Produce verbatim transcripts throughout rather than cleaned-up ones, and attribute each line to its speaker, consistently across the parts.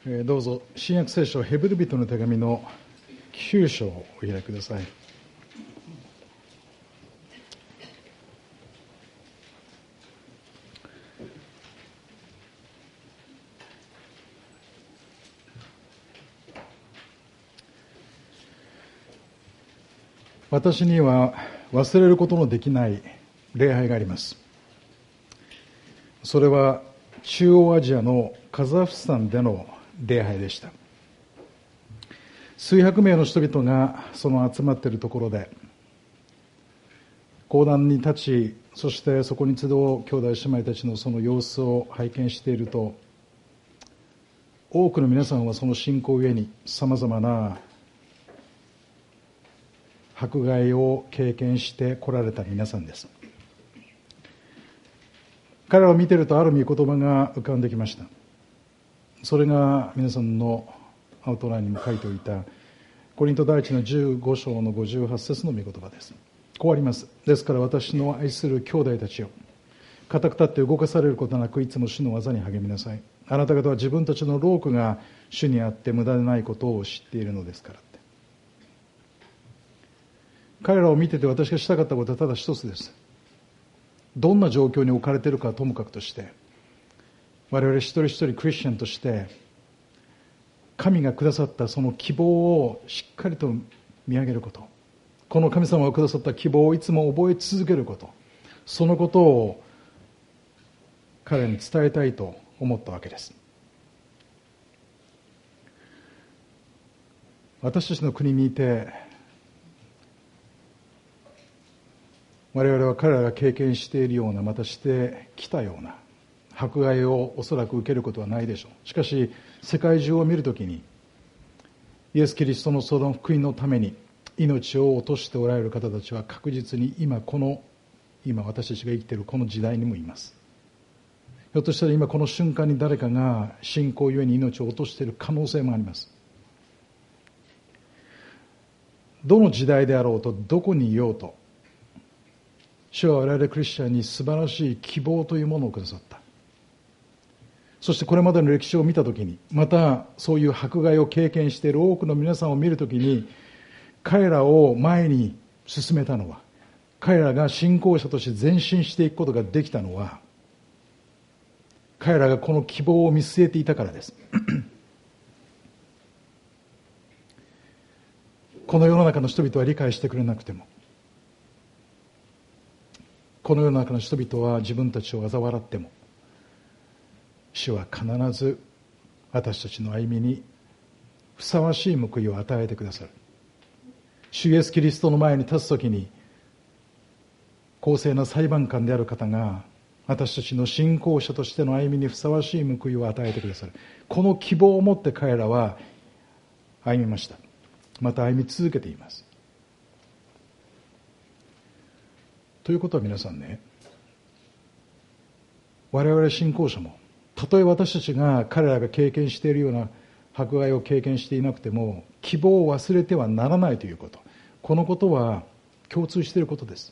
Speaker 1: どうぞ新約聖書ヘブル人の手紙のきゅう章をお開きください。私には忘れることのできない礼拝があります。それは中央アジアのカザフスタンでの礼拝でした。数百名の人々がその集まっているところで講談に立ち、そしてそこに集う兄弟姉妹たちのその様子を拝見していると、多くの皆さんはその信仰ゆえにさまざまな迫害を経験して来られた皆さんです。彼らを見ているとある御言葉が浮かんできました。それが皆さんのアウトラインにも書いておいたコリント第一のじゅうご章のごじゅうはち節の御言葉です。こうあります。ですから私の愛する兄弟たちよ、固く立って動かされることなくいつも主の技に励みなさい。あなた方は自分たちの労苦が主にあって無駄でないことを知っているのですからって。彼らを見てて私がしたかったことはただ一つです。どんな状況に置かれているかはともかくとして、我々一人一人クリスチャンとして神がくださったその希望をしっかりと見上げること、この神様がくださった希望をいつも覚え続けること、そのことを彼に伝えたいと思ったわけです。私たちの国にいて我々は彼らが経験しているような、またしてきたような迫害をおそらく受けることはないでしょう。しかし世界中を見るときにイエス・キリストのその福音のために命を落としておられる方たちは確実に今この今私たちが生きているこの時代にもいます。ひょっとしたら今この瞬間に誰かが信仰ゆえに命を落としている可能性もあります。どの時代であろうと、どこにいようと、主は我々クリスチャンに素晴らしい希望というものをくださった。そしてこれまでの歴史を見たときに、またそういう迫害を経験している多くの皆さんを見るときに、彼らを前に進めたのは、彼らが信仰者として前進していくことができたのは、彼らがこの希望を見据えていたからです。この世の中の人々は理解してくれなくても、この世の中の人々は自分たちを嘲笑っても、主は必ず私たちの歩みにふさわしい報いを与えてくださる。主イエスキリストの前に立つときに、公正な裁判官である方が私たちの信仰者としての歩みにふさわしい報いを与えてくださる。この希望を持って彼らは歩みました。また歩み続けています。ということは皆さんね、我々信仰者もたとえ私たちが彼らが経験しているような迫害を経験していなくても、希望を忘れてはならないということ、このことは共通していることです。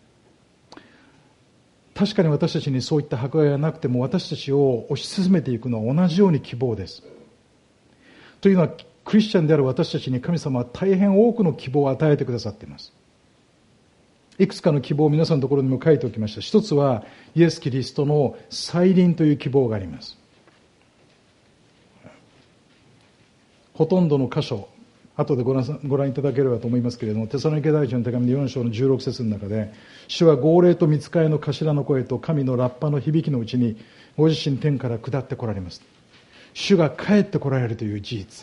Speaker 1: 確かに私たちにそういった迫害がなくても、私たちを推し進めていくのは同じように希望です。というのは、クリスチャンである私たちに神様は大変多くの希望を与えてくださっています。いくつかの希望を皆さんのところにも書いておきました。一つはイエス・キリストの再臨という希望があります。ほとんどの箇所、後でご覧、ご覧いただければと思いますけれども、テサロニケ第一の手紙のよん章のじゅうろく節の中で、主は号令と御使いの頭の声と神のラッパの響きのうちにご自身天から下って来られます。主が帰って来られるという事実、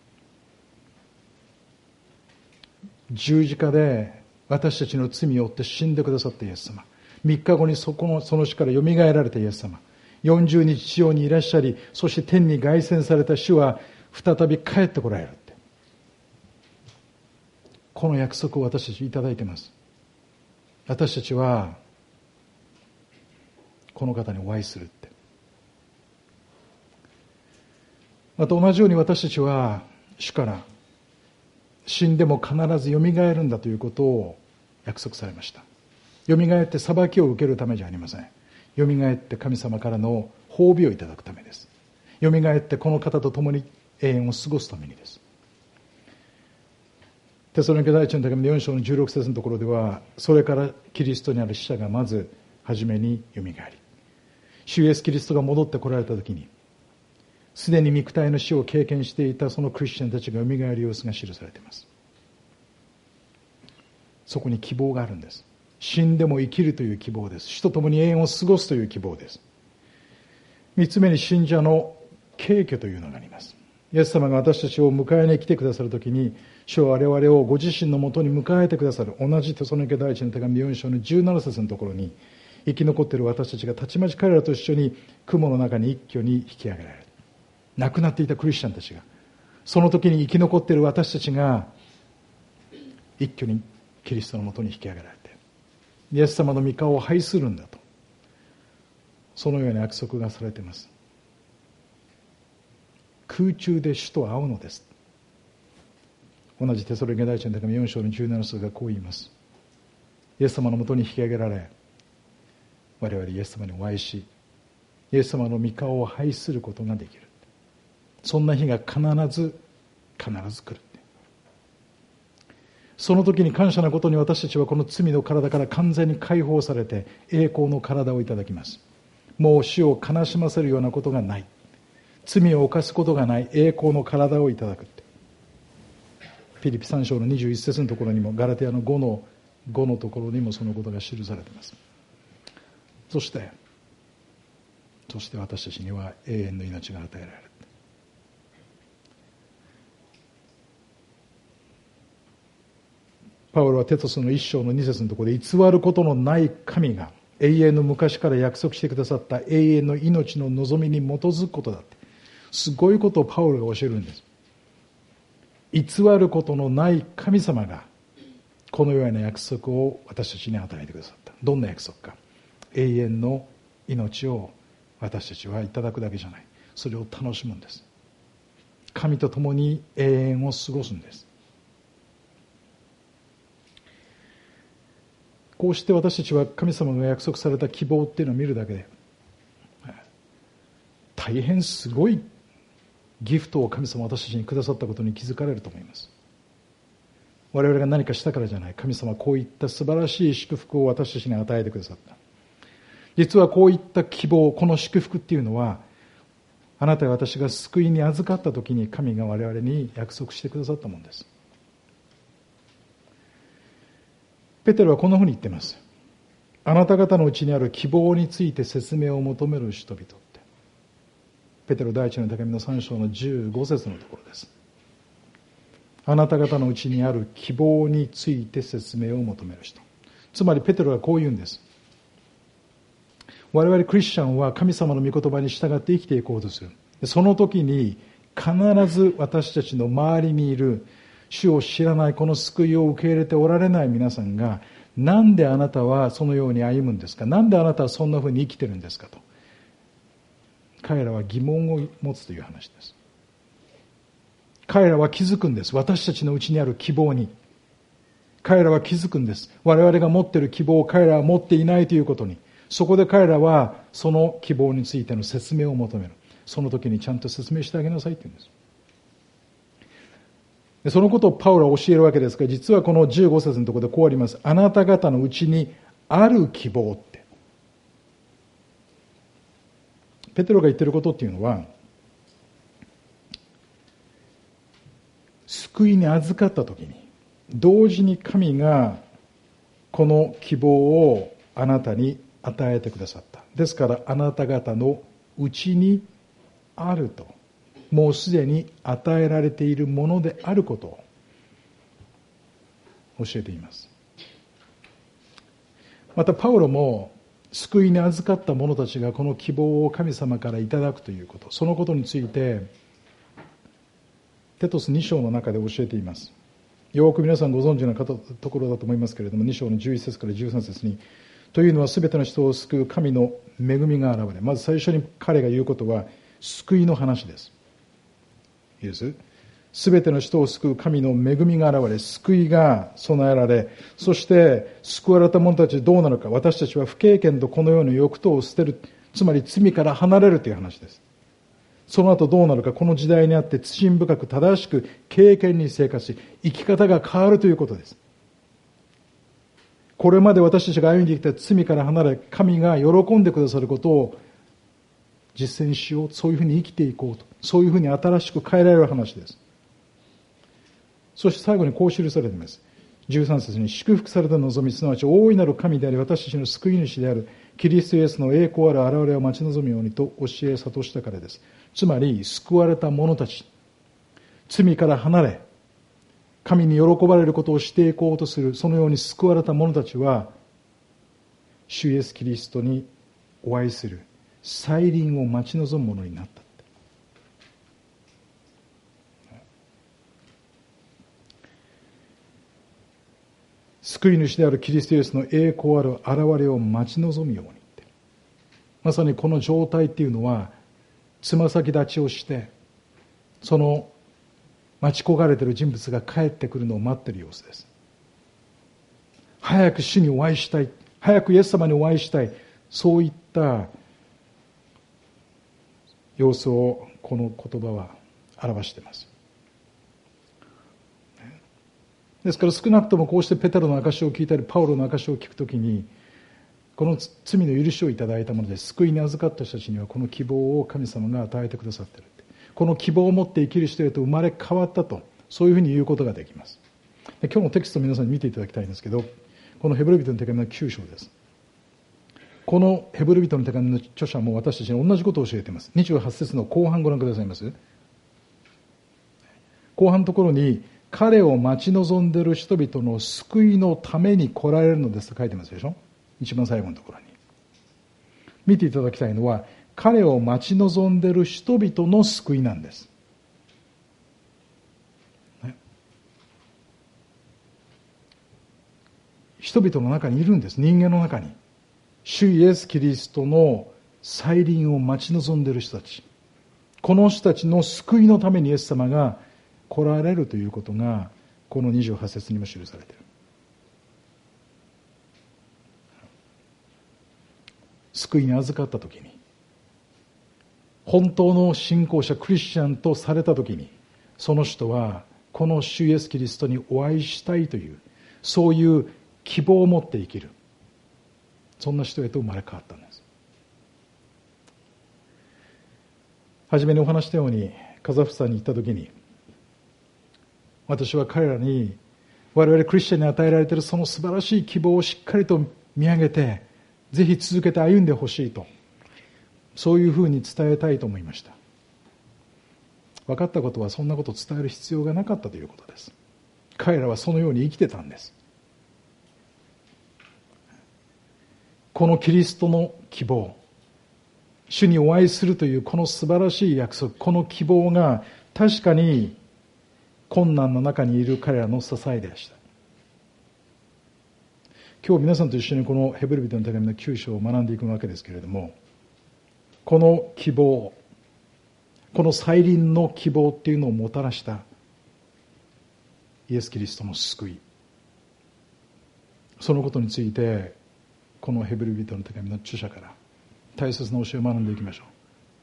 Speaker 1: 十字架で私たちの罪を負って死んでくださったイエス様、みっかごにそこのその死からよみがえられたイエス様、よんじゅうにち地上にいらっしゃり、そして天に凱旋された主は再び帰ってこられるって、この約束を私たちいただいています。私たちはこの方にお会いするって。また同じように私たちは主から死んでも必ずよみがえるんだということを約束されました。よみがえって裁きを受けるためじゃありません。よみがえって神様からの褒美をいただくためです。 よみがえってこの方と共に永遠を過ごすためにです。テサロニケ第一の手紙のよん章のじゅうろく節のところでは、それからキリストにある死者がまず初めによみがえり、主イエスキリストが戻ってこられたときに、すでに肉体の死を経験していたそのクリスチャンたちがよみがえる様子が記されています。そこに希望があるんです。死んでも生きるという希望です。主と共に永遠を過ごすという希望です。三つ目に信者の敬虚というのがあります。イエス様が私たちを迎えに来てくださるときに、主は我々をご自身のもとに迎えてくださる。同じテサロニケ第一の手紙よん章のじゅうなな節のところに、生き残っている私たちがたちまち彼らと一緒に雲の中に一挙に引き上げられる。亡くなっていたクリスチャンたちが、その時に生き残っている私たちが一挙にキリストのもとに引き上げられて、イエス様の御顔を拝するんだと、そのような約束がされています。空中で主と会うのです。同じテサロニケ第一の手紙よん章のじゅうなな節がこう言います。イエス様のもとに引き上げられ、我々イエス様にお会いし、イエス様の御顔を拝することができる。そんな日が必ず必ず来る。その時に感謝なことに私たちはこの罪の体から完全に解放されて栄光の体をいただきます。もう主を悲しませるようなことがない、罪を犯すことがない栄光の体をいただくって。フィリピさん章のにじゅういち節のところにも、ガラテヤのごのごのところにもそのことが記されています。そしてそして私たちには永遠の命が与えられる。パウロはテトスの一章の二節のところで、偽ることのない神が永遠の昔から約束してくださった永遠の命の望みに基づくことだって、すごいことをパウロが教えるんです。偽ることのない神様がこのような約束を私たちに与えてくださった。どんな約束か。永遠の命を私たちはいただくだけじゃない、それを楽しむんです。神と共に永遠を過ごすんです。こうして私たちは神様が約束された希望っていうのを見るだけで、大変すごいギフトを神様は私たちにくださったことに気づかれると思います。我々が何かしたからじゃない。神様はこういった素晴らしい祝福を私たちに与えてくださった。実はこういった希望、この祝福っていうのは、あなたや私が救いに預かった時に神が我々に約束してくださったものです。ペテロはこんなふうに言っています。あなた方のうちにある希望について説明を求める人々って。ペテロ第一の手紙のさん章のじゅうご節のところです。あなた方のうちにある希望について説明を求める人。つまりペテロはこう言うんです。我々クリスチャンは神様の御言葉に従って生きていこうとする。その時に必ず私たちの周りにいる主を知らないこの救いを受け入れておられない皆さんが、なんであなたはそのように歩むんですか、なんであなたはそんなふうに生きてるんですかと、彼らは疑問を持つという話です。彼らは気づくんです。私たちのうちにある希望に彼らは気づくんです。我々が持っている希望を彼らは持っていないということに。そこで彼らはその希望についての説明を求める。その時にちゃんと説明してあげなさいって言うんです。でそのことをパウロは教えるわけですが、実はこのじゅうご節のところでこうあります。あなた方のうちにある希望って。ペテロが言っていることっていうのは、救いに預かった時に同時に神がこの希望をあなたに与えてくださった。ですからあなた方のうちにあると、もうすでに与えられているものであることを教えています。またパウロも救いに預かった者たちがこの希望を神様からいただくということ、そのことについてテトスに章の中で教えています。よく皆さんご存知のところだと思いますけれども、に章のじゅういち節からじゅうさん節に、というのはすべての人を救う神の恵みが現れ、まず最初に彼が言うことは救いの話です。いいです。すべての人を救う神の恵みが現れ、救いが備えられ、そして救われた者たちはどうなるか。私たちは不経験とこのような欲とを捨てる、つまり罪から離れるという話です。 その後どうなるか、この時代にあって慎深く正しく経験に生活し、生き方が変わるということです。これまで私たちが歩んできた罪から離れ、神が喜んでくださることを実践しよう、そういうふうに生きていこうと、そういうふうに新しく変えられる話です。そして最後にこう記されています。じゅうさん節に、祝福された望み、すなわち大いなる神であり、私たちの救い主であるキリストイエスの栄光ある現れを待ち望むようにと教え諭したからです。つまり、救われた者たち、罪から離れ、神に喜ばれることをしていこうとする、そのように救われた者たちは、主イエスキリストにお会いする再臨を待ち望む者になった。救い主であるキリストイエスの栄光ある現れを待ち望むようにって。まさにこの状態っていうのは、つま先立ちをして、その待ち焦がれている人物が帰ってくるのを待っている様子です。早く主にお会いしたい。早くイエス様にお会いしたい。そういった様子をこの言葉は表しています。ですから少なくともこうしてペテロの証を聞いたりパウロの証を聞くときに、この罪の許しをいただいたもので救いに預かった人たちにはこの希望を神様が与えてくださっている。この希望を持って生きる人へと生まれ変わったと、そういうふうに言うことができます。で今日のテキストを皆さんに見ていただきたいんですけど、このヘブル人の手紙のきゅう章です。このヘブル人の手紙の著者も私たちに同じことを教えています。にじゅうはち節の後半ご覧くださいます。後半のところに、彼を待ち望んでいる人々の救いのために来られるのですと書いてますでしょ。一番最後のところに見ていただきたいのは、彼を待ち望んでいる人々の救いなんです、ね、人々の中にいるんです。人間の中に主イエスキリストの再臨を待ち望んでいる人たち、この人たちの救いのためにイエス様が来られるということがこのにじゅうはち節にも記されている。救いに預かったときに、本当の信仰者クリスチャンとされたときに、その人はこの主イエスキリストにお会いしたいという、そういう希望を持って生きる、そんな人へと生まれ変わったんです。初めにお話したようにカザフスタンに行ったときに、私は彼らに我々クリスチャンに与えられているその素晴らしい希望をしっかりと見上げて、ぜひ続けて歩んでほしいと、そういうふうに伝えたいと思いました。分かったことは、そんなことを伝える必要がなかったということです。彼らはそのように生きてたんです。このキリストの希望、主にお会いするというこの素晴らしい約束、この希望が確かに困難の中にいる彼らの支えでした。今日皆さんと一緒にこのヘブル人の手紙のきゅう章を学んでいくわけですけれども、この希望、この再臨の希望っていうのをもたらしたイエス・キリストの救い、そのことについてこのヘブル人の手紙の著者から大切な教えを学んでいきましょう。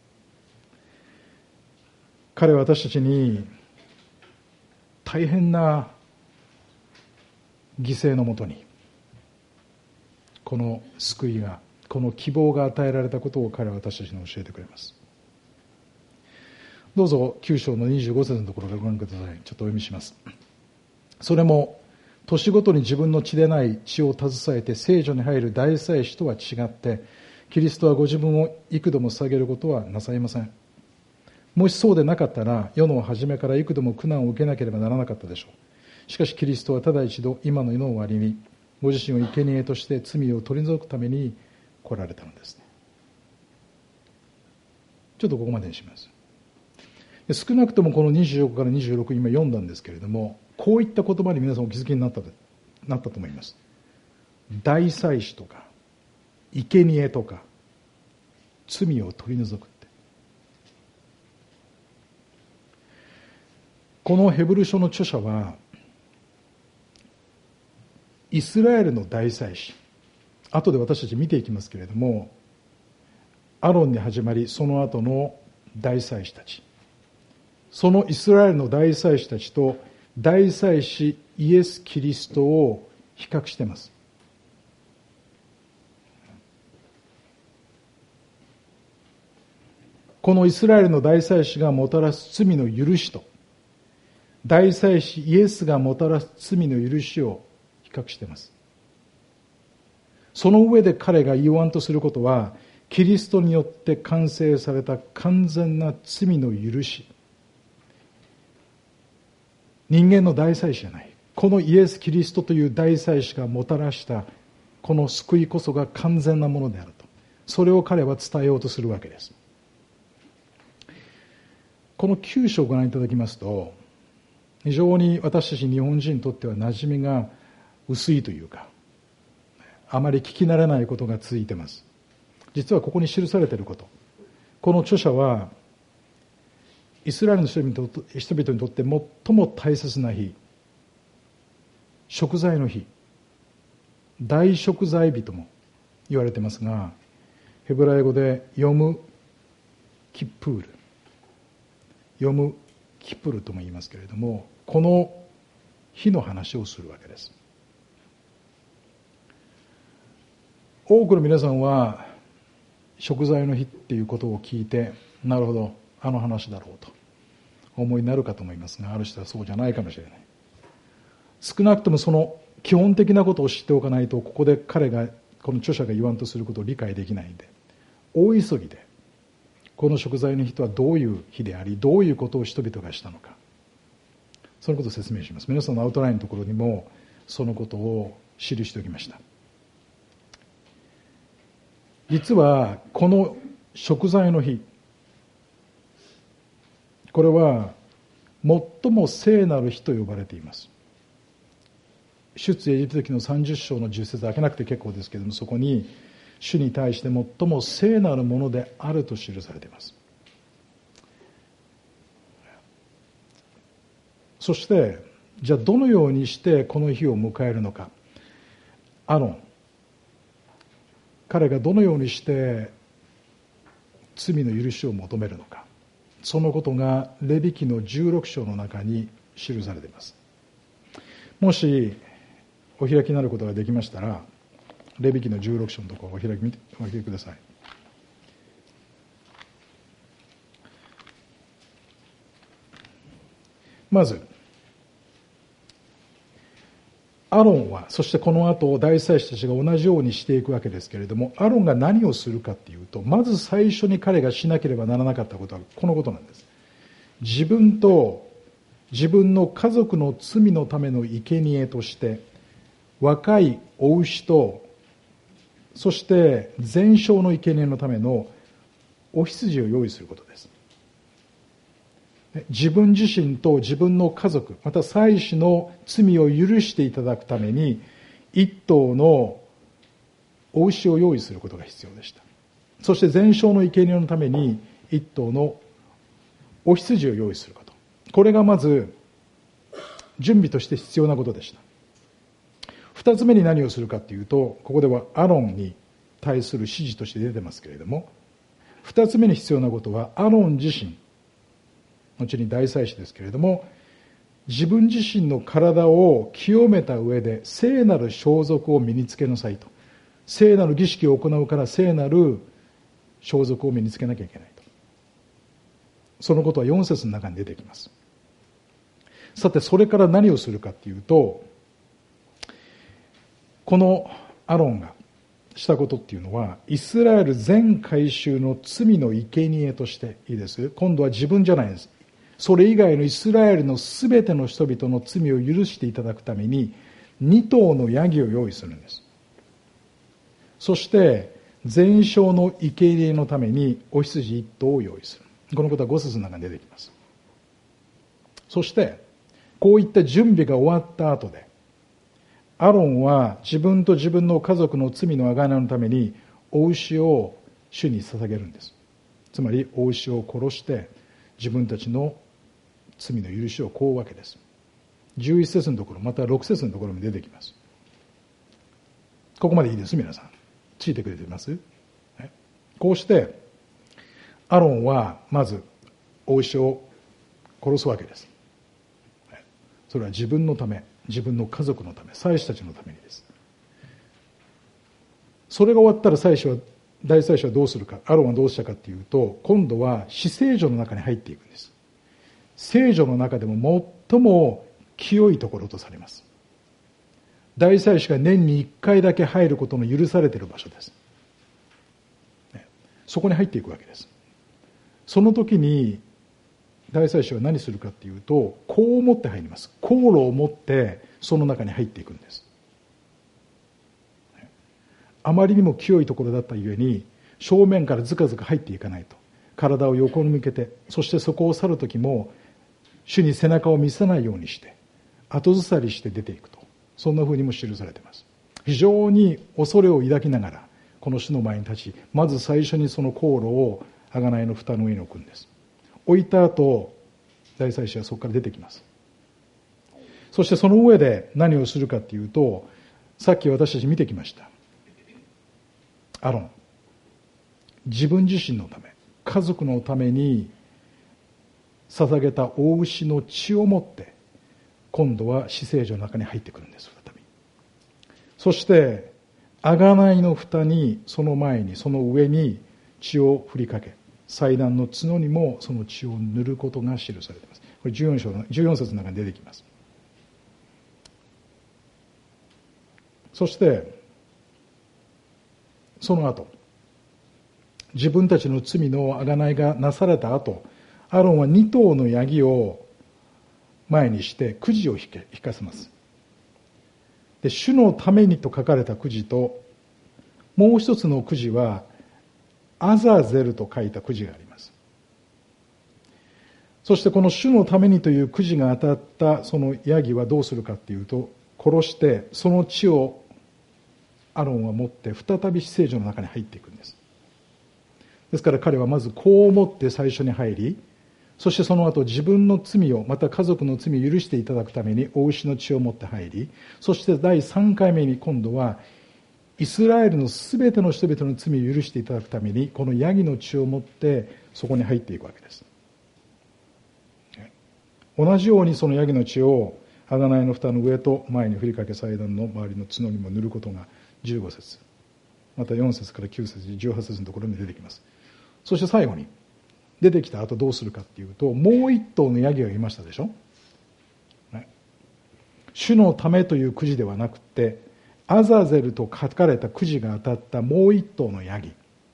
Speaker 1: 彼は私たちに大変な犠牲のもとにこの救いが、この希望が与えられたことを彼は私たちに教えてくれます。どうぞきゅう章のにじゅうご節のところからご覧ください。ちょっとお読みします。それも年ごとに自分の血でない血を携えて聖所に入る大祭司とは違って、キリストはご自分を幾度も下げることはなさいません。もしそうでなかったら、世の初めから幾度も苦難を受けなければならなかったでしょう。しかしキリストはただ一度、今の世の終わりにご自身を生贄として罪を取り除くために来られたのですね。ちょっとここまでにします。少なくともこのにじゅうよんからにじゅうろく、今読んだんですけれども、こういった言葉に皆さんお気づきになったと、なったと思います。大祭司とか生贄とか罪を取り除くって、このヘブル書の著者はイスラエルの大祭司、後で私たち見ていきますけれども、アロンに始まりその後の大祭司たち、そのイスラエルの大祭司たちと大祭司イエス・キリストを比較しています。このイスラエルの大祭司がもたらす罪の許しと、大祭司イエスがもたらす罪の許しを比較しています。その上で彼が言わんとすることは、キリストによって完成された完全な罪の許し。人間の大祭司じゃない。このイエス・キリストという大祭司がもたらしたこの救いこそが完全なものであると。それを彼は伝えようとするわけです。このきゅう章をご覧いただきますと、非常に私たち日本人にとっては馴染みが薄いというか、あまり聞き慣れないことが続いています。実はここに記されていること、この著者はイスラエルの人々にとって最も大切な日、贖罪の日、大贖罪日とも言われていますが、ヘブライ語でヨムキプール、ヨムキプルとも言いますけれども、この日の話をするわけです。多くの皆さんは贖罪の日っていうことを聞いて、なるほど、あの話だろうとお思いになるかと思いますが、ある人はそうじゃないかもしれない。少なくともその基本的なことを知っておかないと、ここで彼がこの著者が言わんとすることを理解できないんで、大急ぎでこの贖罪の日とはどういう日であり、どういうことを人々がしたのか、そのことを説明します。皆さんのアウトラインのところにもそのことを記しておきました。実はこの贖罪の日、これは最も聖なる日と呼ばれています。出エジプト記のさんじゅっ章のじゅっ節、開けなくて結構ですけれども、そこに主に対して最も聖なるものであると記されています。そしてじゃあどのようにしてこの日を迎えるのか。アロン、彼がどのようにして罪の許しを求めるのか、そのことがレビ記のじゅうろく章の中に記されています。もしお開きになることができましたら、レビ記のじゅうろく章のところをお開きお開きください。まずアロンは、そしてこの後大祭司たちが同じようにしていくわけですけれども、アロンが何をするかっていうと、まず最初に彼がしなければならなかったことはこのことなんです。自分と自分の家族の罪のための生贄として若いお牛と、そして全焼の生贄のためのお羊を用意することです。自分自身と自分の家族、また祭司の罪を許していただくために一頭のお牛を用意することが必要でした。そして全焼の生贄のために一頭のお羊を用意すること、これがまず準備として必要なことでした。二つ目に何をするかというと、ここではアロンに対する指示として出てますけれども、二つ目に必要なことはアロン自身、後に大祭司ですけれども、自分自身の体を清めた上で聖なる装束を身につけなさいと。聖なる儀式を行うから聖なる装束を身につけなきゃいけないと。そのことはよん節の中に出てきます。さてそれから何をするかというと、このアロンがしたことっていうのは、イスラエル全改宗の罪の生贄として、いいです。今度は自分じゃないです。それ以外のイスラエルのすべての人々の罪を許していただくためにに頭のヤギを用意するんです。そして全焼の生贄のためにお羊いっ頭を用意する。このことはご節の中に出てきます。そしてこういった準備が終わった後で、アロンは自分と自分の家族の罪の贖いのためにお牛を主に捧げるんです。つまりお牛を殺して自分たちの罪の許しを請うわけです。じゅういち節のところ、またろく節のところに出てきます。ここまでいいです。皆さんついてくれています？こうしてアロンはまずお牛を殺すわけです。それは自分のため、自分の家族のため、祭司たちのためにです。それが終わったら祭司は大祭司はどうするか、アロンはどうしたかっていうと、今度は至聖所の中に入っていくんです。聖所の中でも最も清いところとされます。大祭司が年にいっかいだけ入ることの許されている場所です。そこに入っていくわけです。その時に大祭司は何するかっていうと、こう持って入ります。香炉を持ってその中に入っていくんです。あまりにも清いところだったゆえに、正面からずかずか入っていかないと。体を横に向けて、そしてそこを去る時も主に背中を見せないようにして後ずさりして出ていくと、そんなふうにも記されています。非常に恐れを抱きながらこの主の前に立ち、まず最初にその香炉を贖いの蓋の上に置くんです。置いた後、大祭司はそこから出てきます。そしてその上で何をするかっていうと、さっき私たち見てきました、アロン、自分自身のため、家族のために捧げた大牛の血を持って今度は至聖所の中に入ってくるんです。再びそして贖いの蓋に、その前にその上に血を振りかけ、祭壇の角にもその血を塗ることが記されています。これじゅうよん章のじゅうよん節の中に出てきます。そしてその後、自分たちの罪の贖いがなされた後、アロンはに頭のヤギを前にしてくじを引かせます。で、主のためにと書かれたくじと、もう一つのくじはアザゼルと書いたくじがあります。そしてこの主のためにというくじが当たったそのヤギはどうするかっていうと、殺してその血をアロンは持って再び至聖所の中に入っていくんです。ですから彼はまずこう思って最初に入り、そしてその後自分の罪を、また家族の罪を許していただくために大牛の血を持って入り、そしてだいさんかいめに今度はイスラエルのすべての人々の罪を許していただくためにこのヤギの血を持ってそこに入っていくわけです。同じようにそのヤギの血を贖いの蓋の上と前に振りかけ、祭壇の周りの角にも塗ることがじゅうご節、またよん節からきゅう節、じゅうはち節のところに出てきます。そして最後に出てきた後どうするかっていうと、もう一頭のヤギがいましたでしょ、ね、主のためというくじではなくて、アザゼルと書かれたくじが当たったもう一頭のヤギ。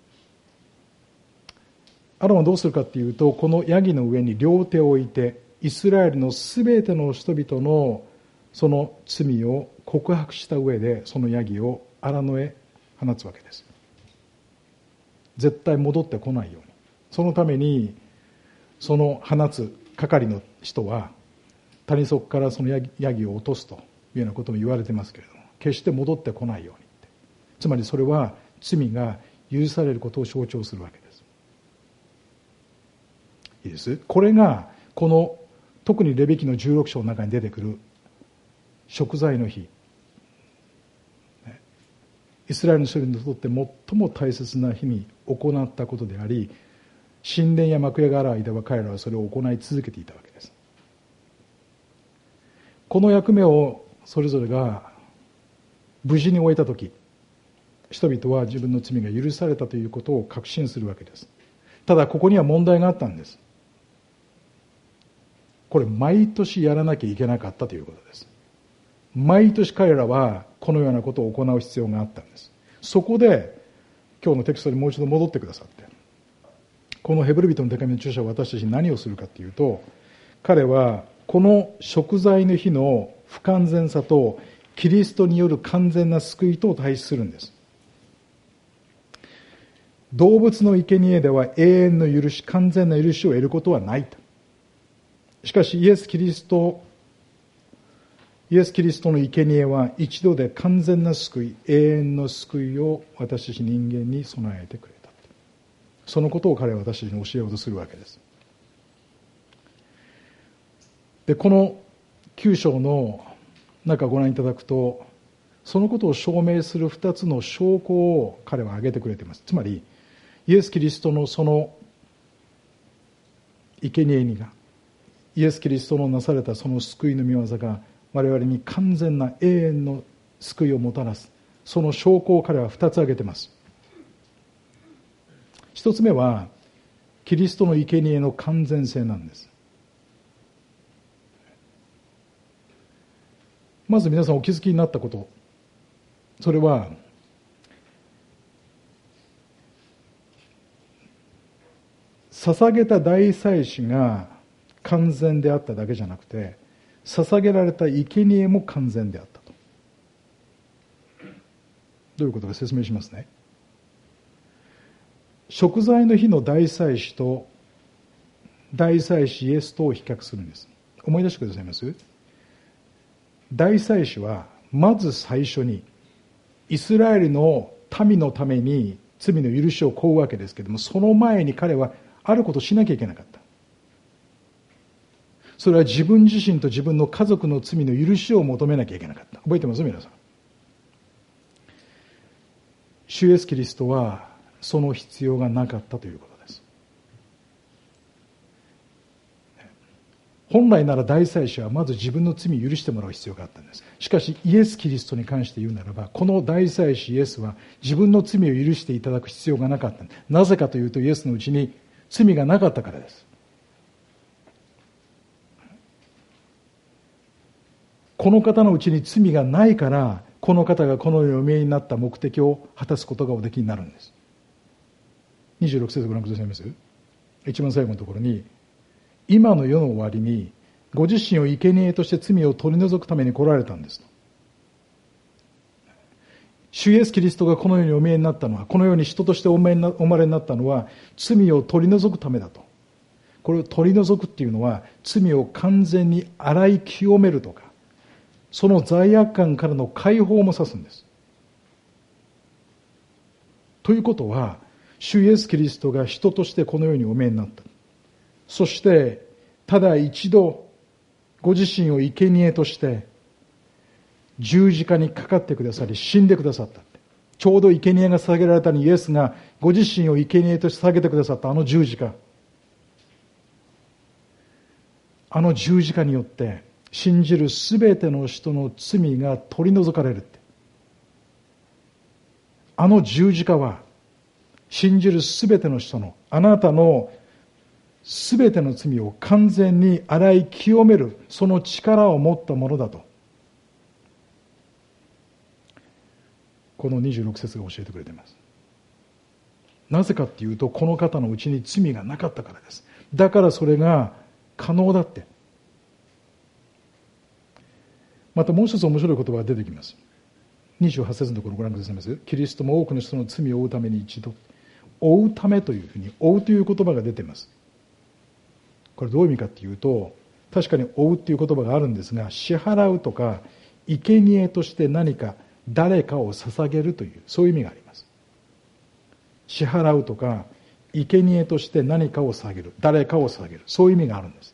Speaker 1: アロンはどうするかっていうと、このヤギの上に両手を置いて、イスラエルのすべての人々のその罪を告白した上で、そのヤギを荒野へ放つわけです。絶対戻ってこないように。そのためにその放つ係の人は谷底からそのヤギを落とすというようなことも言われてますけれども、決して戻ってこないように。つまりそれは罪が許されることを象徴するわけです。いいです。これがこの特にレビ記のじゅうろく章の中に出てくる贖罪の日、イスラエルの人々にとって最も大切な日に行ったことであり、神殿や幕屋がある間は彼らはそれを行い続けていたわけです。この役目をそれぞれが無事に終えたとき、人々は自分の罪が許されたということを確信するわけです。ただここには問題があったんです。これ毎年やらなきゃいけなかったということです。毎年彼らはこのようなことを行う必要があったんです。そこで今日のテキストにもう一度戻ってくださって、このヘブル人の手紙の著者は私たちに何をするかというと、彼はこの贖罪の日の不完全さとキリストによる完全な救いとを対比するんです。動物の生贄では永遠の許し、完全な許しを得ることはないと。しかしイエス・キリストイエス・キリストの生贄は一度で完全な救い、永遠の救いを私たち人間に備えてくれた。そのことを彼は私たちに教えようとするわけです。で、このきゅう章の中をご覧いただくと、そのことを証明するふたつの証拠を彼は挙げてくれています。つまりイエス・キリストのその生贄にがイエス・キリストのなされたその救いの御業が我々に完全な永遠の救いをもたらす、その証拠を彼は二つ挙げています。一つ目はキリストの生贄の完全性なんです。まず皆さんお気づきになったこと、それは捧げた大祭司が完全であっただけじゃなくて、捧げられた生贄も完全であったと。どういうことか説明しますね。贖罪の日の大祭司と大祭司イエスとを比較するんです。思い出してくださいます？大祭司はまず最初にイスラエルの民のために罪の許しを請うわけですけれども、その前に彼はあることをしなきゃいけなかった。それは自分自身と自分の家族の罪の許しを求めなきゃいけなかった。覚えてます皆さん？主イエスキリストはその必要がなかったということです。本来なら大祭司はまず自分の罪を許してもらう必要があったんです。しかしイエス・キリストに関して言うならば、この大祭司イエスは自分の罪を許していただく必要がなかった。なぜかというと、イエスのうちに罪がなかったからです。この方のうちに罪がないから、この方がこの世にお見えになった目的を果たすことがおできになるんです。にじゅうろく節ご覧くださいます？一番最後のところに、今の世の終わりにご自身を生贄として罪を取り除くために来られたんですと。主イエスキリストがこの世にお見えになったのは、この世に人としてお生まれになったのは罪を取り除くためだと。これを取り除くっていうのは、罪を完全に洗い清めるとか、その罪悪感からの解放も指すんです。ということは、主イエスキリストが人としてこの世にお見えになった。そしてただ一度ご自身を生贄として十字架にかかってくださり、死んでくださった。ちょうど生贄が捧げられたにイエスがご自身を生贄として捧げてくださったあの十字架、あの十字架によって信じるすべての人の罪が取り除かれるって。あの十字架は信じるすべての人の、あなたのすべての罪を完全に洗い清める、その力を持ったものだと、このにじゅうろく節が教えてくれています。なぜかっていうと、この方のうちに罪がなかったからです。だからそれが可能だって。またもう一つ面白い言葉が出てきます。にじゅうはち節のところをご覧くださいます。キリストも多くの人の罪を負うために一度、負うためというふうに、負うという言葉が出ています。これどういう意味かというと、確かに負うという言葉があるんですが、支払うとか生贄として何か誰かを捧げるという、そういう意味があります。支払うとか生贄として何かを捧げる、誰かを捧げる、そういう意味があるんです。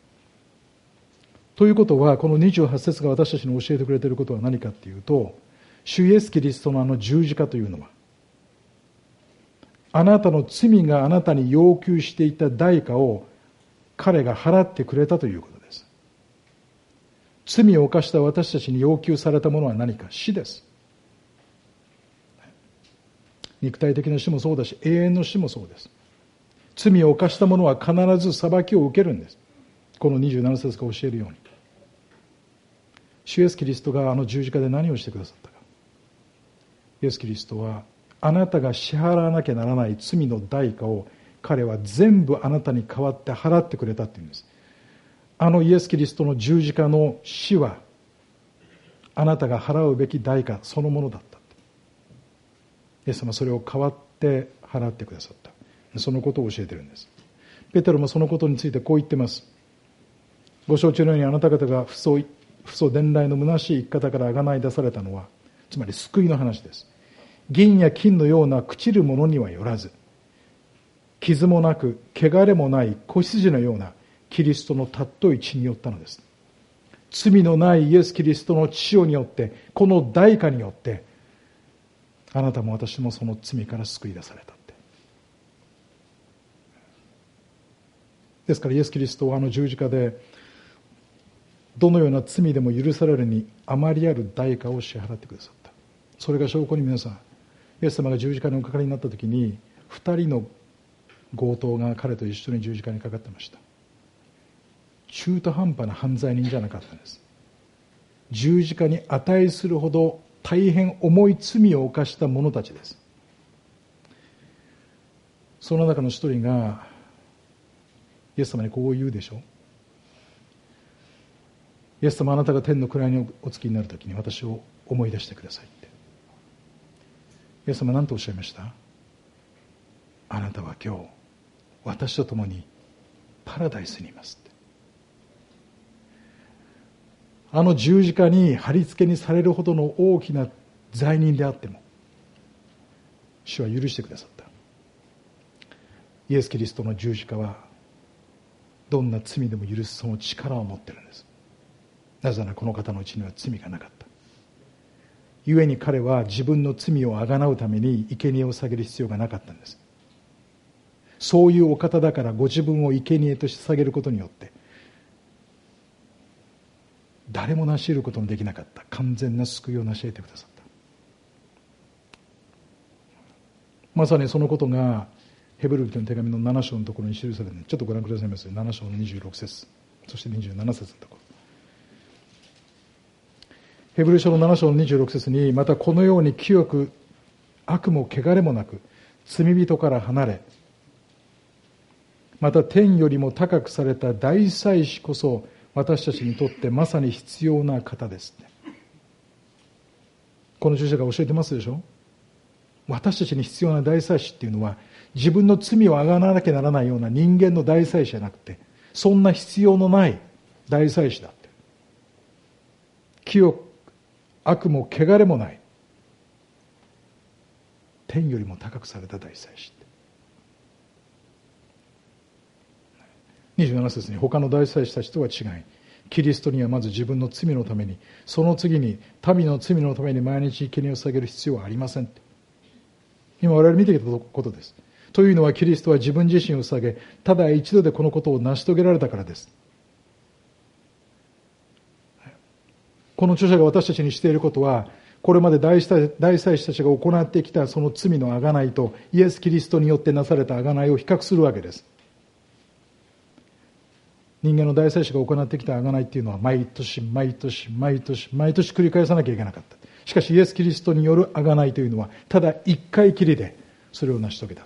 Speaker 1: ということは、このにじゅうはち節が私たちに教えてくれていることは何かというと、主イエスキリストのあの十字架というのは、あなたの罪があなたに要求していた代価を彼が払ってくれたということです。罪を犯した私たちに要求されたものは何か？死です。肉体的な死もそうだし、永遠の死もそうです。罪を犯した者は必ず裁きを受けるんです。このにじゅうなな節が教えるように。主イエスキリストがあの十字架で何をしてくださったか。イエスキリストはあなたが支払わなきゃならない罪の代価を彼は全部あなたに代わって払ってくれたっていうんです。あのイエス・キリストの十字架の死はあなたが払うべき代価そのものだった。イエス様はそれを代わって払ってくださった。そのことを教えているんです。ペテロもそのことについてこう言っています。ご承知のようにあなた方が不相不相伝来の虚しい生き方から贖い出されたのは、つまり救いの話です。銀や金のような朽ちるものにはよらず、傷もなく汚れもない子羊のようなキリストの尊い血によったのです。罪のないイエス・キリストの血によって、この代価によってあなたも私もその罪から救い出されたって。 ですからイエス・キリストはあの十字架でどのような罪でも許されるにあまりある代価を支払ってくださった。それが証拠に皆さん、イエス様が十字架におかかりになった時に二人の強盗が彼と一緒に十字架にかかってました。中途半端な犯罪人じゃなかったんです。十字架に値するほど大変重い罪を犯した者たちです。その中の一人がイエス様にこう言うでしょう。イエス様、あなたが天の位にお着きになるときに私を思い出してくださいって。イエス様は何とおっしゃいました？あなたは今日私と共にパラダイスにいますって。あの十字架に貼り付けにされるほどの大きな罪人であっても主は許してくださった。イエス・キリストの十字架はどんな罪でも許すその力を持っているんです。なぜならこの方のうちには罪がなかった。故に彼は自分の罪をあがなうために生贄を捧げる必要がなかったんです。そういうお方だからご自分を生贄として捧げることによって誰も成し得ることのできなかった完全な救いを成し得てくださった。まさにそのことがヘブル人の手紙のなな章のところに記されている。ちょっとご覧くださいます。なな章のにじゅうろく節、そしてにじゅうなな節のところ。ヘブル書のなな章のにじゅうろく節に、またこのように清く悪も汚れもなく罪人から離れ、また天よりも高くされた大祭司こそ私たちにとってまさに必要な方ですって。この著者が教えてますでしょ。私たちに必要な大祭司っていうのは自分の罪をあがなわなきゃならないような人間の大祭司じゃなくて、そんな必要のない大祭司だって。清く悪も汚れもない天よりも高くされた大祭司って。にじゅうなな節に他の大祭司たちとは違い、キリストにはまず自分の罪のために、その次に民の罪のために毎日生贄を捧げる必要はありませんって。今我々見てきたことです。というのはキリストは自分自身を捧げ、ただ一度でこのことを成し遂げられたからです。この著者が私たちにしていることは、これまで大祭司たちが行ってきたその罪の贖いとイエス・キリストによってなされた贖いを比較するわけです。人間の大祭司が行ってきた贖いっていうのは毎年毎年毎年毎年繰り返さなきゃいけなかった。しかしイエス・キリストによる贖いというのはただ一回きりでそれを成し遂げたって。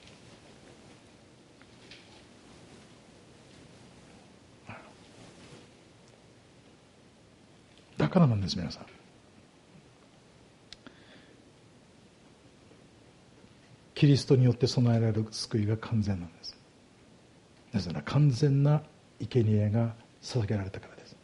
Speaker 1: だからなんです。皆さん、キリストによって備えられる救いが完全なんです。なぜなら完全な生贄が捧げられたからです。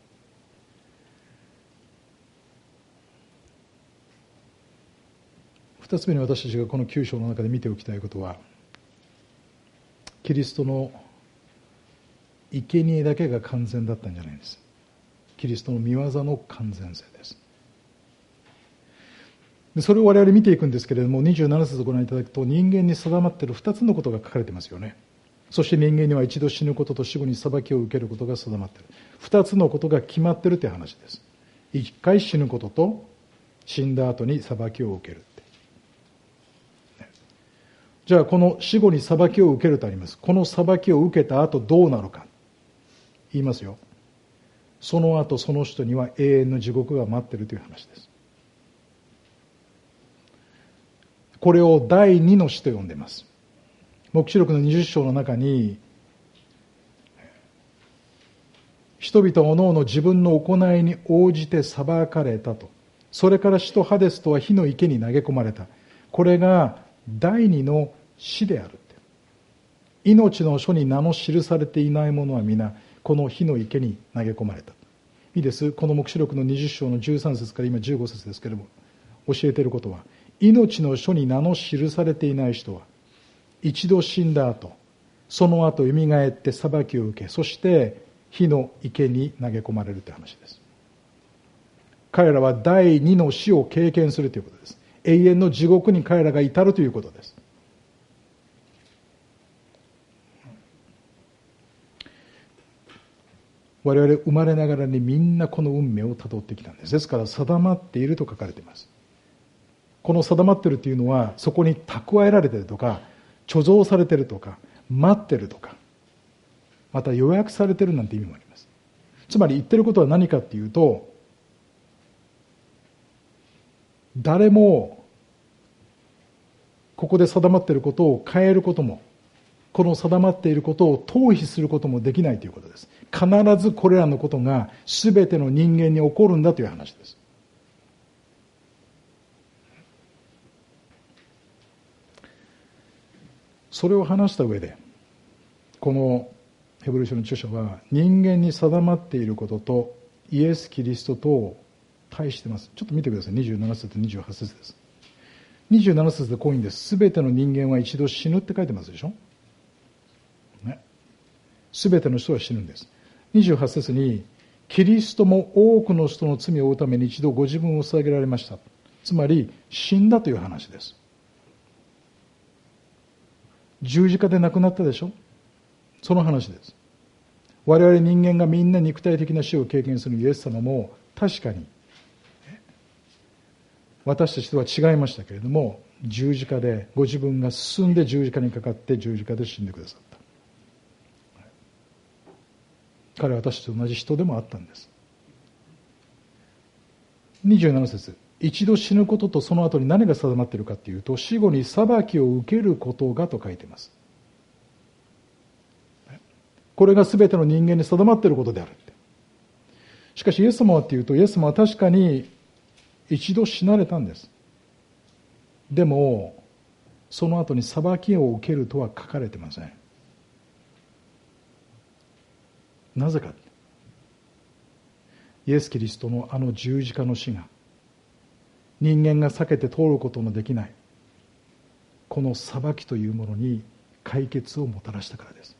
Speaker 1: 二つ目に私たちがこのきゅう章の中で見ておきたいことは、キリストの生贄だけが完全だったんじゃないんです。キリストの御業の完全性です。でそれを我々見ていくんですけれども、にじゅうなな節をご覧いただくと、人間に定まっている二つのことが書かれていますよね。そして人間には一度死ぬことと死後に裁きを受けることが定まっている。二つのことが決まっているという話です。一回死ぬことと死んだ後に裁きを受けるって。じゃあこの死後に裁きを受けるとあります。この裁きを受けた後どうなるか言いますよ。その後その人には永遠の地獄が待っているという話です。これを第二の死と呼んでいます。黙示録のにじゅう章の中に、人々おのおの自分の行いに応じて裁かれたと。それから死とハデスとは火の池に投げ込まれた。これが第二の死であるって。命の書に名の記されていない者は皆この火の池に投げ込まれた。いいです。この黙示録のにじゅう章のじゅうさん節から今じゅうご節ですけれども、教えていることは、命の書に名の記されていない人は一度死んだ後、その後蘇って裁きを受け、そして火の池に投げ込まれるという話です。彼らは第二の死を経験するということです。永遠の地獄に彼らが至るということです。 我々生まれながらにみんなこの運命をたどってきたんです。ですから定まっていると書かれています。この定まっているというのは、そこに蓄えられているとか、貯蔵されているとか、待っているとか、また予約されているなんて意味もあります。つまり言っていることは何かっていうと、誰もここで定まっていることを変えることも、この定まっていることを逃避することもできないということです。必ずこれらのことが全ての人間に起こるんだという話です。それを話した上で、このヘブル書の著者は人間に定まっていることとイエス・キリストとを対しています。ちょっと見てください。にじゅうなな節とにじゅうはち節です。にじゅうなな節でこういうんです。すべての人間は一度死ぬって書いてますでしょ。ね。すべての人は死ぬんです。にじゅうはち節に、キリストも多くの人の罪を負うために一度ご自分を捧げられました。つまり死んだという話です。十字架で亡くなったでしょ。その話です。我々人間がみんな肉体的な死を経験するイエス様も確かに私たちとは違いましたけれども、十字架でご自分が進んで十字架にかかって十字架で死んでくださった。彼は私と同じ人でもあったんです。にじゅうなな節、一度死ぬこととその後に何が定まっているかというと、死後に裁きを受けることがと書いています。これが全ての人間に定まっていることであるって。しかしイエス様はっていうと、イエス様は確かに一度死なれたんです。でもその後に裁きを受けるとは書かれてません。なぜか、イエス・キリストのあの十字架の死が人間が避けて通ることのできないこの裁きというものに解決をもたらしたからです。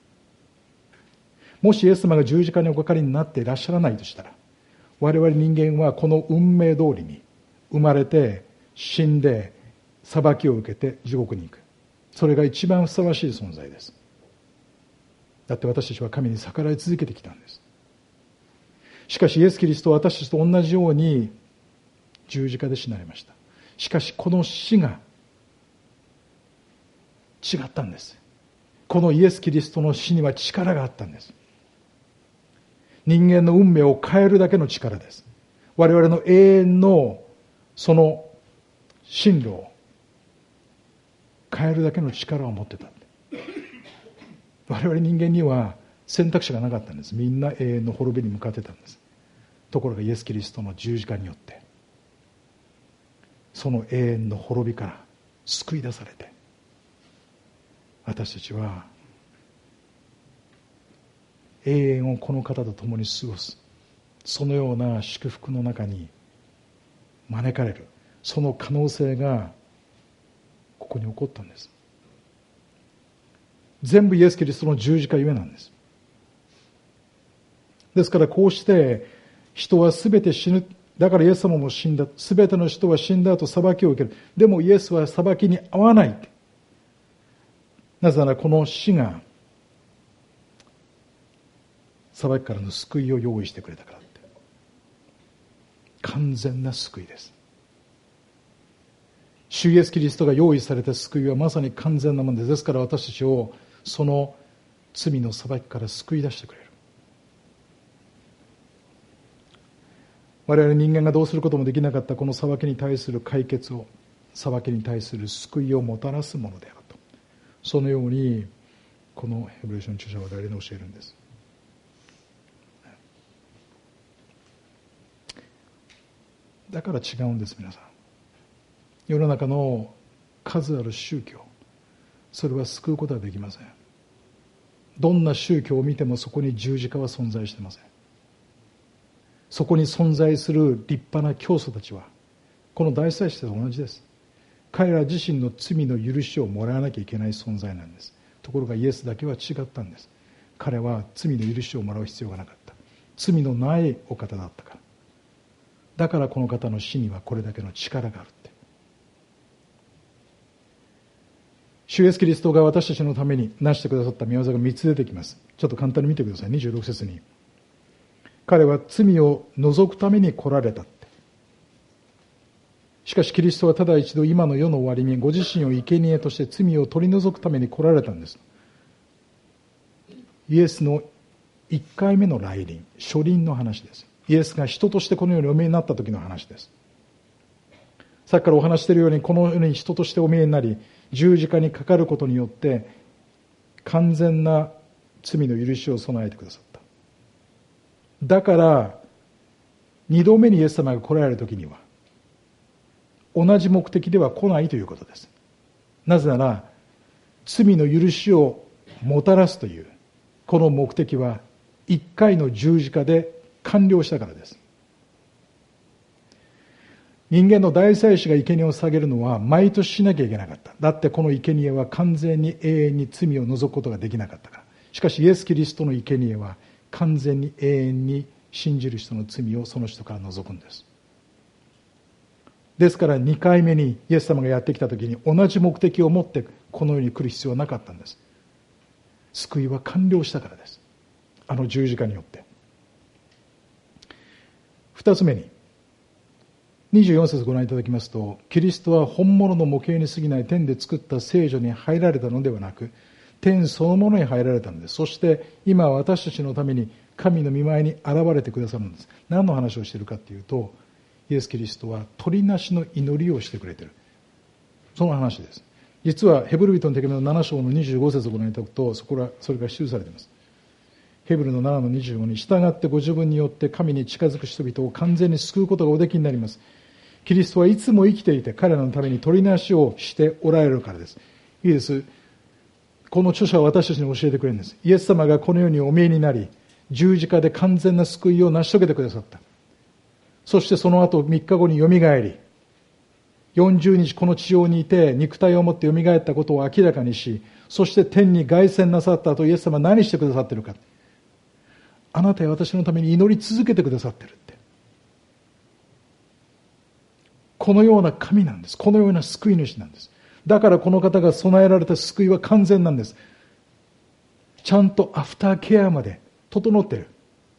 Speaker 1: もしイエス様が十字架におかかりになっていらっしゃらないとしたら、我々人間はこの運命通りに生まれて死んで裁きを受けて地獄に行く。それが一番ふさわしい存在です。だって私たちは神に逆らい続けてきたんです。しかしイエス・キリストは私たちと同じように十字架で死なれました。しかしこの死が違ったんです。このイエス・キリストの死には力があったんです。人間の運命を変えるだけの力です。我々の永遠のその進路を変えるだけの力を持ってた。我々人間には選択肢がなかったんです。みんな永遠の滅びに向かってたんです。ところがイエス・キリストの十字架によってその永遠の滅びから救い出されて、私たちは永遠をこの方と共に過ごす、そのような祝福の中に招かれる、その可能性がここに起こったんです。全部イエス・キリストの十字架ゆえなんです。ですからこうして人はすべて死ぬ。だからイエス様も死んだ。すべての人は死んだ後裁きを受ける。でもイエスは裁きに合わない。なぜならこの死が裁きからの救いを用意してくれたからって。完全な救いです。主イエスキリストが用意された救いはまさに完全なものです。ですから私たちをその罪の裁きから救い出してくれる。我々人間がどうすることもできなかったこの裁きに対する解決を、裁きに対する救いをもたらすものであると、そのようにこのヘブル書の著者は我々に教えるんです。だから違うんです。皆さん、世の中の数ある宗教、それは救うことはできません。どんな宗教を見てもそこに十字架は存在していません。そこに存在する立派な教祖たちはこの大祭司と同じです。彼ら自身の罪の許しをもらわなきゃいけない存在なんです。ところがイエスだけは違ったんです。彼は罪の許しをもらう必要がなかった。罪のないお方だったから。だからこの方の死にはこれだけの力があるって。主イエスキリストが私たちのために成してくださった御業がみっつ出てきます。ちょっと簡単に見てください。にじゅうろく節に彼は罪を除くために来られたって。しかしキリストはただ一度今の世の終わりにご自身を生贄として罪を取り除くために来られたんです。イエスのいっかいめの来臨、初臨の話です。イエスが人としてこの世にお見えになった時の話です。さっきからお話しているように、この世に人としてお見えになり、十字架にかかることによって完全な罪の許しを備えてくださった。だから二度目にイエス様が来られる時には同じ目的では来ないということです。なぜなら罪の許しをもたらすというこの目的は一回の十字架で完了したからです。人間の大祭司が生贄を捧げるのは毎年しなきゃいけなかった。だってこの生贄は完全に永遠に罪を除くことができなかったから。しかしイエス・キリストの生贄は完全に永遠に信じる人の罪をその人から除くんです。ですからにかいめにイエス様がやってきた時に同じ目的を持ってこの世に来る必要はなかったんです。救いは完了したからです。あの十字架によって。二つ目ににじゅうよん節ご覧いただきますと、キリストは本物の模型に過ぎない天で作った聖所に入られたのではなく、天そのものに入られたのです。そして今私たちのために神の御前に現れてくださるんです。何の話をしているかというと、イエス・キリストは取りなしの祈りをしてくれている。その話です。実はヘブル人の手紙のなな章のにじゅうご節をご覧いただくと、そこらそれが記されています。ヘブルのななのにじゅうごに、従ってご自分によって神に近づく人々を完全に救うことがおできになります。キリストはいつも生きていて彼らのために取りなしをしておられるからです。いいです。この著者は私たちに教えてくれるんです。イエス様がこの世にお見えになり、十字架で完全な救いを成し遂げてくださった。そしてその後みっかごによみがえり、よんじゅうにちこの地上にいて肉体を持ってよみがえったことを明らかにし、そして天に凱旋なさった後、イエス様は何してくださっているか。あなたや私のために祈り続けてくださっているって。このような神なんです。このような救い主なんです。だからこの方が備えられた救いは完全なんです。ちゃんとアフターケアまで整っている。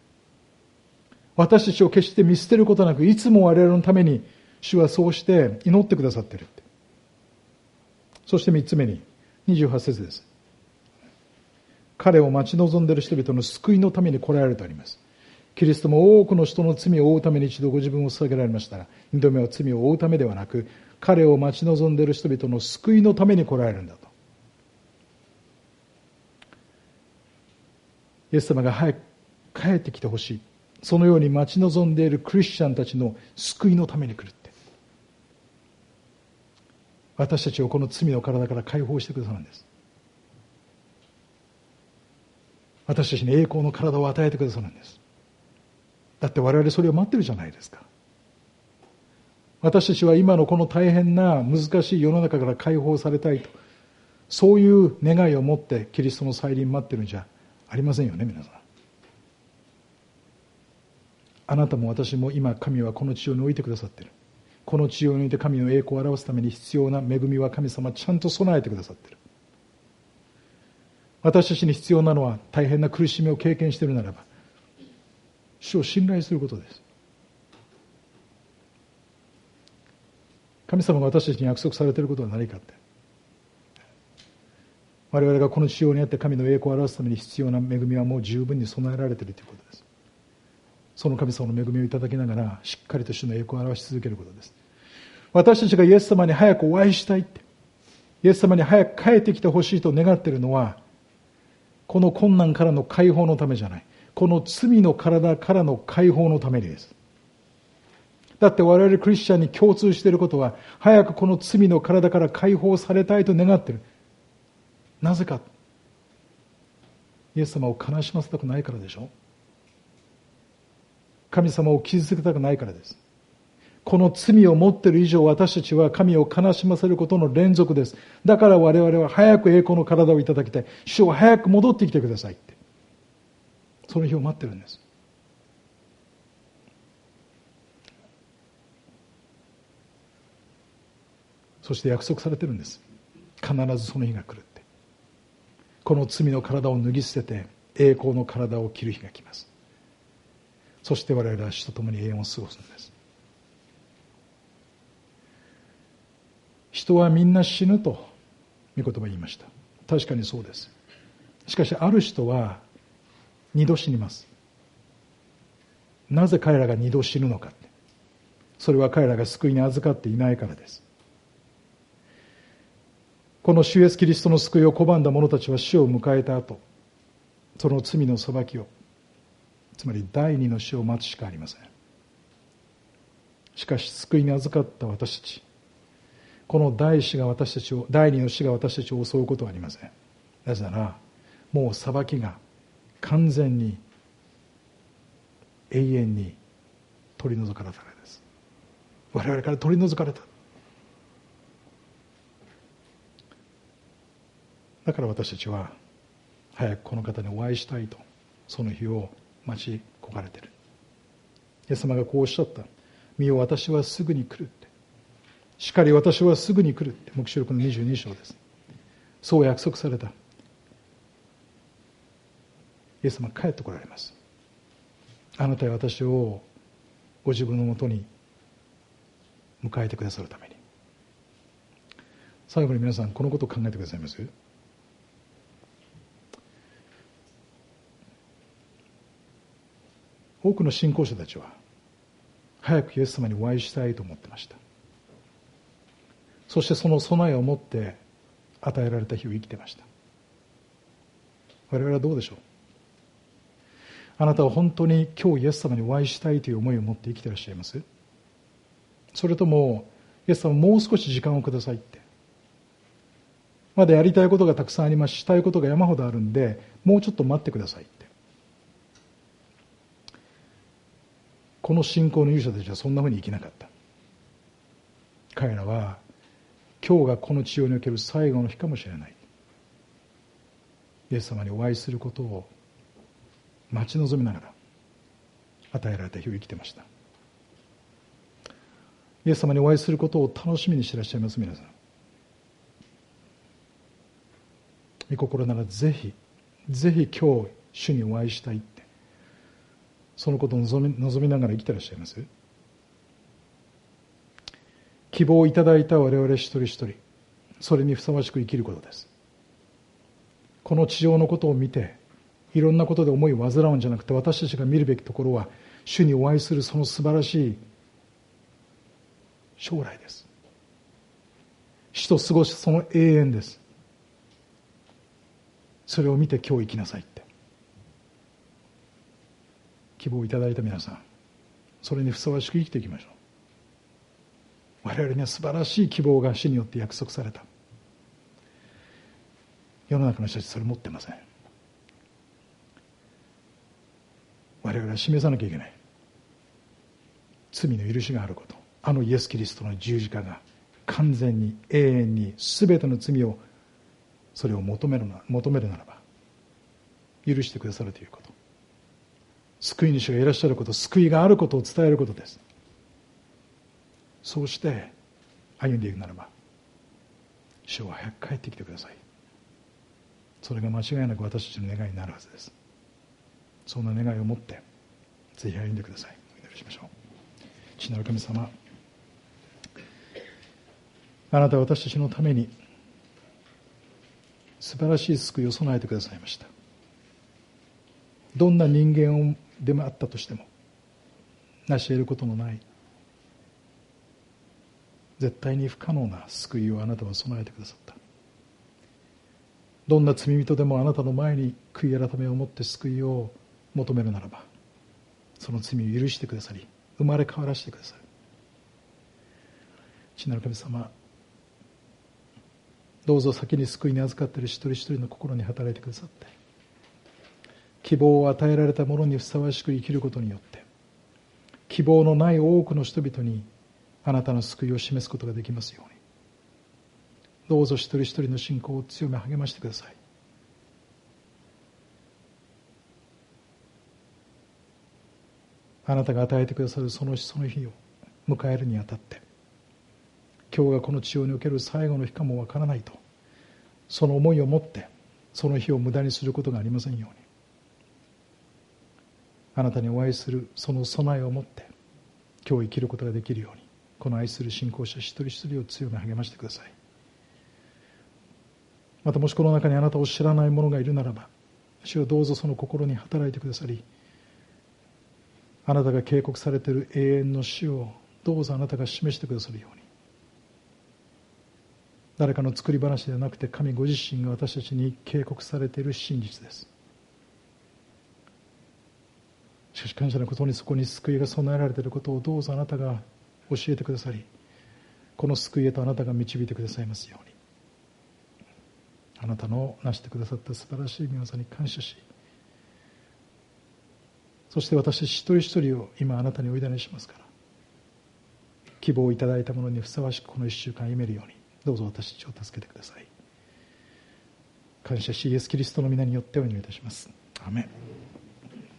Speaker 1: 私たちを決して見捨てることなく、いつも我々のために主はそうして祈ってくださっているって。そして三つ目ににじゅうはち節です。彼を待ち望んでいる人々の救いのために来られるとあります。キリストも多くの人の罪を負うために一度ご自分を捧げられましたが、二度目は罪を負うためではなく、彼を待ち望んでいる人々の救いのために来られるんだと。イエス様が早く帰ってきてほしい。そのように待ち望んでいるクリスチャンたちの救いのために来るって。私たちをこの罪の体から解放してくださるんです。私たちに栄光の体を与えてくださるんです。だって我々それを待ってるじゃないですか。私たちは今のこの大変な難しい世の中から解放されたいと、そういう願いを持ってキリストの再臨待ってるんじゃありませんよね、皆さん。あなたも私も今神はこの地上に置いてくださっている。この地上において神の栄光を表すために必要な恵みは神様ちゃんと備えてくださっている。私たちに必要なのは大変な苦しみを経験しているならば、主を信頼することです。神様が私たちに約束されていることは何かって、我々がこの地上にあって神の栄光を表すために必要な恵みはもう十分に備えられているということです。その神様の恵みをいただきながらしっかりと主の栄光を表し続けることです。私たちがイエス様に早くお会いしたいって、イエス様に早く帰ってきてほしいと願っているのは、この困難からの解放のためじゃない、この罪の体からの解放のためにです。だって我々クリスチャンに共通していることは、早くこの罪の体から解放されたいと願っている。なぜか、イエス様を悲しませたくないからでしょ。神様を傷つけたくないからです。この罪を持っている以上、私たちは神を悲しませることの連続です。だから我々は早く栄光の体をいただきたい。主は早く戻ってきてくださいって。その日を待ってるんです。そして約束されてるんです。必ずその日が来るって。この罪の体を脱ぎ捨てて栄光の体を着る日が来ます。 そして我々は主と共に永遠を過ごすのです。人はみんな死ぬと御言葉言いました。確かにそうです。しかしある人は二度死にます。なぜ彼らが二度死ぬのか。それは彼らが救いに預かっていないからです。この主イエスキリストの救いを拒んだ者たちは死を迎えた後、その罪の裁きを、つまり第二の死を待つしかありません。しかし救いに預かった私たち、この第死が私たちを第二の死が私たちを襲うことはありません。なぜならもう裁きが完全に永遠に取り除かれたからです。我々から取り除かれた。だから私たちは早くこの方にお会いしたいと、その日を待ち焦がれている。イエス様がこうおっしゃった。見よ、私はすぐに来るって。しかり私はすぐに来るって、黙示録のにじゅうに章です。そう約束された。イエス様帰ってこられます。あなたや私をご自分のもとに迎えてくださるために。最後に皆さん、このことを考えてくださいます？多くの信仰者たちは早くイエス様にお会いしたいと思ってました。そしてその備えを持って与えられた日を生きてました。我々はどうでしょう？あなたは本当に今日イエス様にお会いしたいという思いを持って生きていらっしゃいます？それともイエス様もう少し時間をくださいって、まだやりたいことがたくさんあります、したいことが山ほどあるんでもうちょっと待ってくださいって。この信仰の勇者たちはそんなふうに生きなかった。彼らは今日がこの地上における最後の日かもしれない、イエス様にお会いすることを待ち望みながら与えられた日を生きてました。イエス様にお会いすることを楽しみにしていらっしゃいます？皆さん、御心ならぜひぜひ今日主にお会いしたいって、そのことを望み、望みながら生きていらっしゃいます？希望をいただいた我々一人一人、それにふさわしく生きることです。この地上のことを見ていろんなことで思いを煩うんじゃなくて、私たちが見るべきところは主にお会いするその素晴らしい将来です。主と過ごしその永遠です。それを見て今日生きなさいって希望をいただいた皆さん、それにふさわしく生きていきましょう。我々には素晴らしい希望が主によって約束された。世の中の人たちそれ持ってません。我々は示さなきゃいけない罪の許しがあること、あのイエス・キリストの十字架が完全に永遠に全ての罪をそれを求めるな求めるならば許してくださるということ、救い主がいらっしゃること、救いがあることを伝えることです。そうして歩んでいくならば、主は早く帰ってきてください。それが間違いなく私たちの願いになるはずです。そんな願いを持ってぜひ歩んでください。お祈りしましょう。父なる神様、あなたは私たちのために素晴らしい救いを備えてくださいました。どんな人間でもあったとしても成し得ることのない絶対に不可能な救いをあなたは備えてくださった。どんな罪人でもあなたの前に悔い改めを持って救いを求めるならば、その罪を許してくださり生まれ変わらせてくださる。父なる神様、どうぞ先に救いに預かっている一人一人の心に働いてくださって、希望を与えられた者にふさわしく生きることによって希望のない多くの人々にあなたの救いを示すことができますように、どうぞ一人一人の信仰を強め励ましてください。あなたが与えてくださるそのその日を迎えるにあたって、今日がこの地上における最後の日かもわからないと、その思いを持ってその日を無駄にすることがありませんように、 あなたにお会いするその備えを持って今日生きることができるように、この愛する信仰者一人一人を強め励ましてください。またもしこの中にあなたを知らない者がいるならば、主よどうぞその心に働いてくださり、あなたが警告されている永遠の死をどうぞあなたが示してくださるように、誰かの作り話ではなくて神ご自身が私たちに警告されている真実です。しかし感謝のことにそこに救いが備えられていることをどうぞあなたが教えてくださり、この救いへとあなたが導いてくださいますように、あなたのなしてくださった素晴らしい御業に感謝し、そして私一人一人を今あなたにお委ねしますから、希望をいただいたものにふさわしくこの一週間歩めるようにどうぞ私たちを助けてください。感謝しイエスキリストの皆によってお祈りいたします。アーメン。